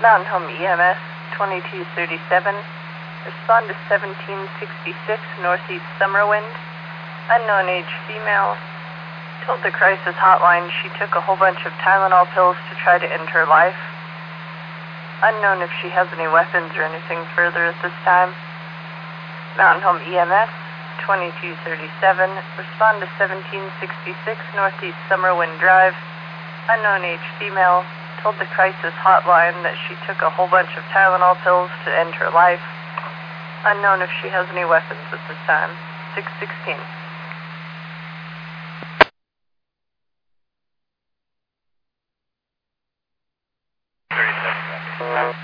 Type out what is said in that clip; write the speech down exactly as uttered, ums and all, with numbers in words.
Mountain Home E M S, twenty-two thirty-seven. Respond to seventeen sixty-six Northeast Summerwind. Unknown age female. Told the crisis hotline she took a whole bunch of Tylenol pills to try to end her life. Unknown if she has any weapons or anything further at this time. Mountain Home E M S, twenty-two thirty-seven. Respond to seventeen sixty-six Northeast Summerwind Drive. Unknown age female. Told the crisis hotline that she took a whole bunch of Tylenol pills to end her life. Unknown if she has any weapons at this time. six sixteen. thirty-seven seconds.